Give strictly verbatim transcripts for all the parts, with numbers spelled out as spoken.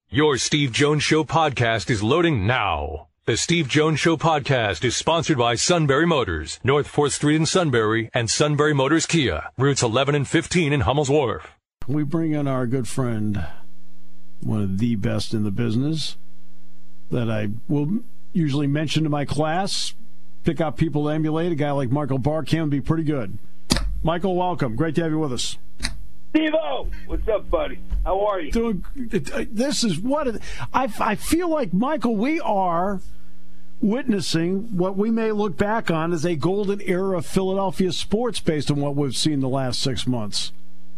Your Steve Jones Show podcast is loading now. The Steve Jones Show podcast is sponsored by Sunbury Motors, North fourth Street in Sunbury, and Sunbury Motors Kia, routes eleven and fifteen in Hummel's Wharf. We bring in our good friend, one of the best in the business, that I will usually mention to my class, pick out people to emulate. A guy like Michael Barkam would be pretty good. Michael, welcome. Great to have you with us. Steve-O, what's up, buddy? How are you? Doing. This is what it, I, I feel like, Michael, we are witnessing what we may look back on as a golden era of Philadelphia sports based on what we've seen the last six months.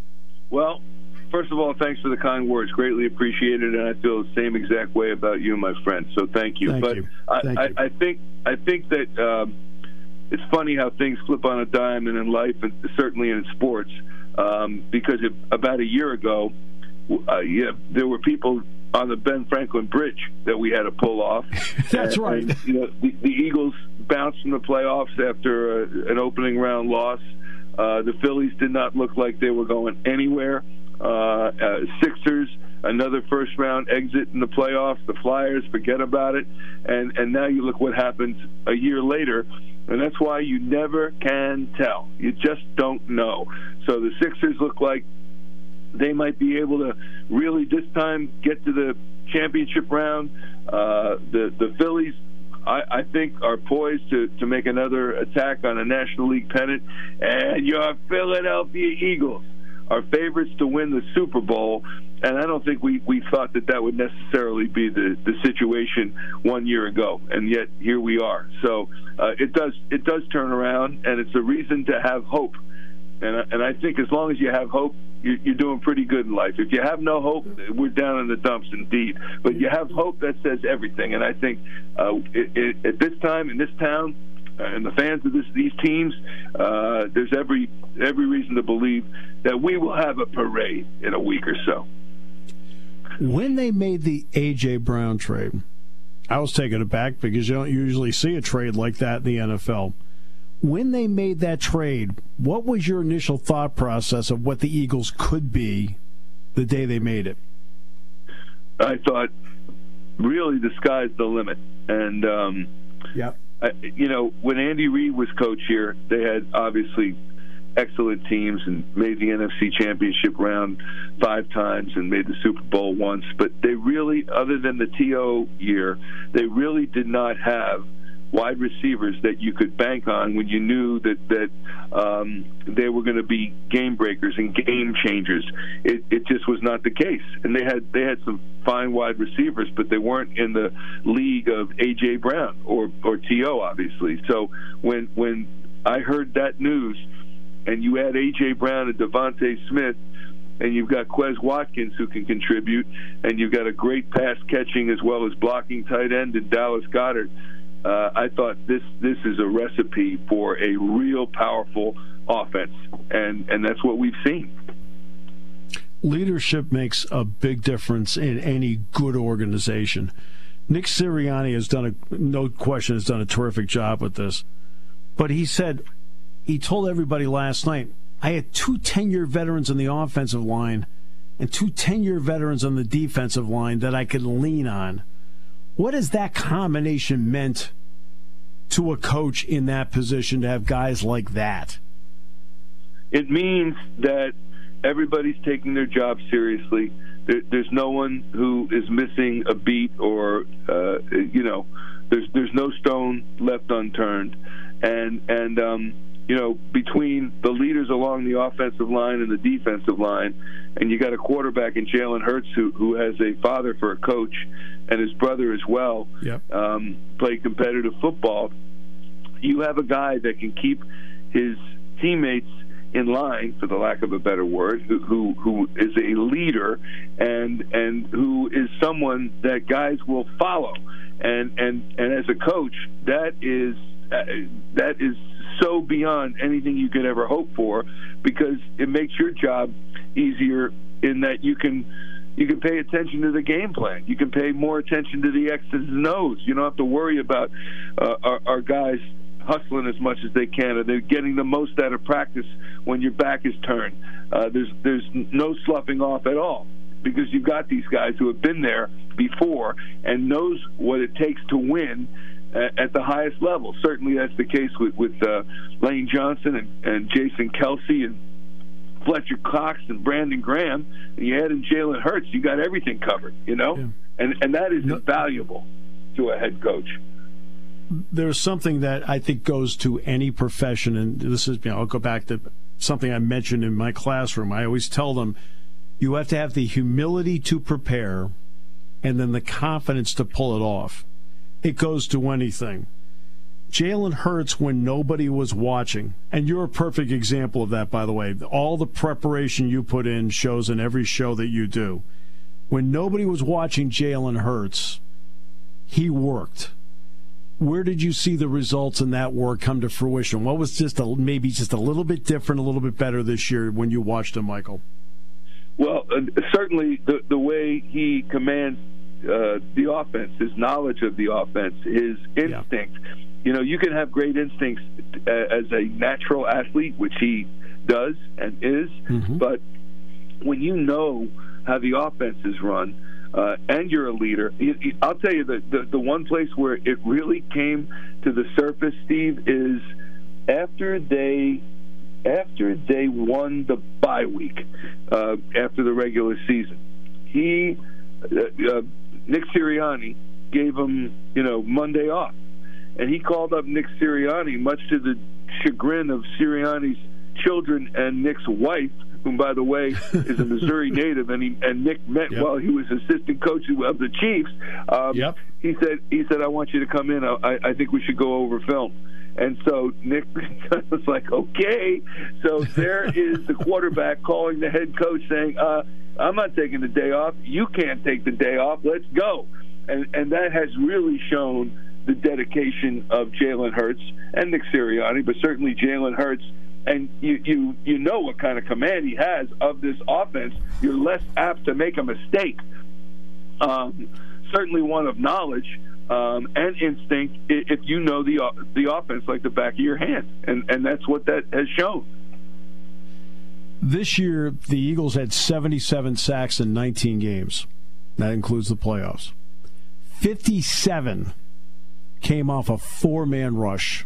Well, first of all, thanks for the kind words. Greatly appreciated, and I feel the same exact way about you, my friend. So thank you. Thank but you. I, Thank I, you. I think I think that um, it's funny how things flip on a dime, and in life, and certainly in sports. Um, because it, about a year ago, uh, yeah, there were people on the Ben Franklin Bridge that we had to pull off. That's and, right. And, you know, the, the Eagles bounced from the playoffs after a, an opening round loss. Uh, the Phillies did not look like they were going anywhere. Uh, uh, Sixers, another first round exit in the playoffs. The Flyers, forget about it. And and now you look what happens a year later. And that's why you never can tell. You just don't know. So the Sixers look like they might be able to really this time get to the championship round. Uh, the the Phillies, I, I think, are poised to, to make another attack on a National League pennant. And your Philadelphia Eagles are favorites to win the Super Bowl. And I don't think we, we thought that that would necessarily be the, the situation one year ago, and yet here we are. So uh, it does it does turn around, and it's a reason to have hope. And I, and I think as long as you have hope, you're, you're doing pretty good in life. If you have no hope, we're down in the dumps indeed. But you have hope, that says everything. And I think uh, it, it, at this time in this town, uh, and the fans of this, these teams, uh, there's every every reason to believe that we will have a parade in a week or so. When they made the A J. Brown trade, I was taken aback because you don't usually see a trade like that in the N F L. When they made that trade, what was your initial thought process of what the Eagles could be the day they made it? I thought, really, the sky's the limit. And, um, yeah. I, you know, when Andy Reid was coach here, they had obviously excellent teams and made the N F C Championship round five times and made the Super Bowl once. But they really, other than the T O year, they really did not have wide receivers that you could bank on when you knew that that um, they were going to be game breakers and game changers. It, it just was not the case, and they had they had some fine wide receivers, but they weren't in the league of A J. Brown or or T O obviously. So when when I heard that news, and you add A J. Brown and Devontae Smith, and you've got Quez Watkins who can contribute, and you've got a great pass catching as well as blocking tight end in Dallas Goedert. Uh, I thought this this is a recipe for a real powerful offense, and, and that's what we've seen. Leadership makes a big difference in any good organization. Nick Sirianni has done a no question has done a terrific job with this, but he said he told everybody last night, I had two ten-year veterans on the offensive line and two ten-year veterans on the defensive line that I could lean on. What has that combination meant to a coach in that position to have guys like that? It means that everybody's taking their job seriously. There, there's no one who is missing a beat or, uh, you know, there's there's no stone left unturned. And, and um, you know, between the leaders along the offensive line and the defensive line, and you got a quarterback in Jalen Hurts who, who has a father for a coach and his brother as well, yep. um, play competitive football, you have a guy that can keep his teammates in line, for the lack of a better word, who who, who is a leader and and who is someone that guys will follow. And and, and as a coach, that is uh, that is so beyond anything you could ever hope for, because it makes your job easier in that you can you can pay attention to the game plan. You can pay more attention to the X's and O's. You don't have to worry about uh, our, our guys hustling as much as they can, or they're getting the most out of practice when your back is turned. Uh, there's there's no sloughing off at all. because you've got these guys who have been there before and knows what it takes to win at the highest level. Certainly that's the case with, with uh, Lane Johnson and, and Jason Kelsey and Fletcher Cox and Brandon Graham. And you add in Jalen Hurts, you got everything covered, you know? Yeah. And, and that is invaluable to a head coach. There's something that I think goes to any profession, and this is, you know, I'll go back to something I mentioned in my classroom. I always tell them, you have to have the humility to prepare and then the confidence to pull it off. It goes to anything. Jalen Hurts, when nobody was watching, and you're a perfect example of that, by the way. All the preparation you put in shows in every show that you do. When nobody was watching Jalen Hurts, he worked. Where did you see the results in that work come to fruition? What was just a, maybe just a little bit different, a little bit better this year when you watched him, Michael? Well, uh, certainly the the way he commands uh, the offense, his knowledge of the offense, his instinct. Yeah. You know, you can have great instincts as a natural athlete, which he does and is, mm-hmm. but when you know how the offense is run, uh, and you're a leader, you, you, I'll tell you that the, the one place where it really came to the surface, Steve, is after they after they won the bye week, uh, after the regular season. He, uh, uh, Nick Sirianni, gave him, you know, Monday off. And he called up Nick Sirianni, much to the chagrin of Sirianni's children and Nick's wife, whom, by the way, is a Missouri native, and he and Nick met yep. while he was assistant coach of the Chiefs. Um, yep. He said, "He said I want you to come in. I, I think we should go over film." And so Nick was like, "Okay." So there is the quarterback calling the head coach, saying, uh, "I'm not taking the day off. You can't take the day off. Let's go." And and that has really shown the dedication of Jalen Hurts and Nick Sirianni, but certainly Jalen Hurts. And you, you you know what kind of command he has of this offense. You're less apt to make a mistake. Um, certainly one of knowledge um, and instinct if you know the the offense like the back of your hand. And, and that's what that has shown. This year, the Eagles had seventy-seven sacks in nineteen games. That includes the playoffs. fifty-seven came off a four-man rush.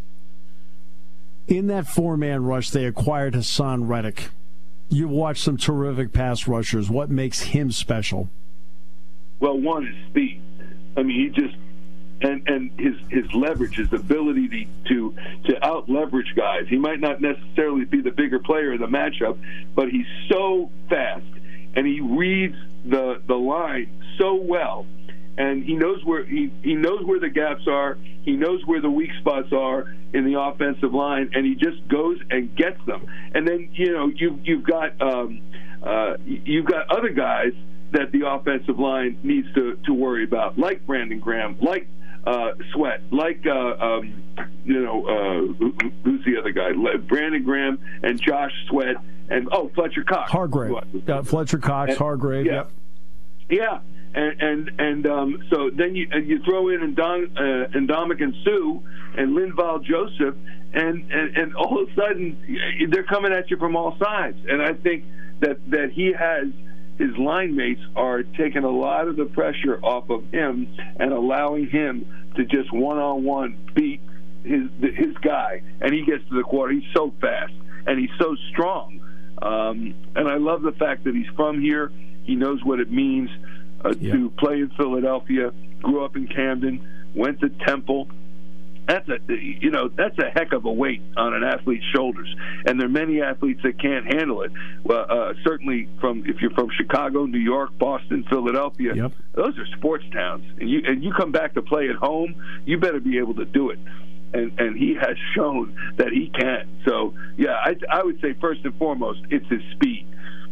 In that four-man rush, they acquired Hassan Reddick. You watched some terrific pass rushers. What makes him special? Well, one is speed. I mean, he just and and his his leverage, his ability to to, to out leverage guys. He might not necessarily be the bigger player in the matchup, but he's so fast and he reads the the line so well. And he knows where he, he knows where the gaps are. He knows where the weak spots are in the offensive line, and he just goes and gets them. And then you know you you've got um, uh, you've got other guys that the offensive line needs to, to worry about, like Brandon Graham, like uh, Sweat, like uh, um, you know uh, who, who's the other guy? Brandon Graham and Josh Sweat and oh Fletcher Cox, Hargrave, uh, Fletcher Cox, and, Hargrave, yeah. Yep. Yeah, and and, and um, so then you and you throw in Ndom, uh, Ndamukong Suh and Linval Joseph, and, and, and all of a sudden they're coming at you from all sides. And I think that, that he has his line mates are taking a lot of the pressure off of him and allowing him to just one-on-one beat his his guy. And he gets to the quarter. He's so fast and he's so strong. Um, and I love the fact that he's from here. He knows what it means uh, yeah. to play in Philadelphia, grew up in Camden, went to Temple. That's a you know that's a heck of a weight on an athlete's shoulders, and there are many athletes that can't handle it. Well, uh, certainly from if you're from Chicago, New York, Boston, Philadelphia, yep. those are sports towns, and you and you come back to play at home, you better be able to do it. And, and he has shown that he can. So, yeah, I, I would say first and foremost, it's his speed.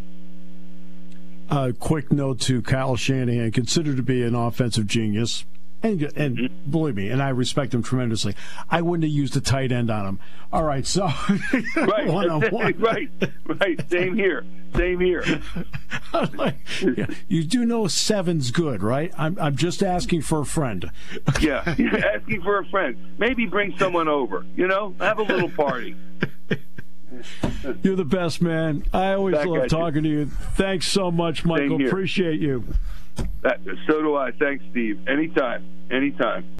A uh, quick note to Kyle Shanahan, considered to be an offensive genius, and and mm-hmm. believe me, and I respect him tremendously. I wouldn't have used a tight end on him. All right, so right, one-on-one. right, right. Same here, same here. Like, yeah, you do know seven's good, right? I'm I'm just asking for a friend. yeah, asking for a friend. Maybe bring someone over. You know, have a little party. You're the best, man. I always Back love at you. talking to you. Thanks so much, Michael. here. Appreciate you. That, so do I. Thanks, Steve. Anytime. Anytime.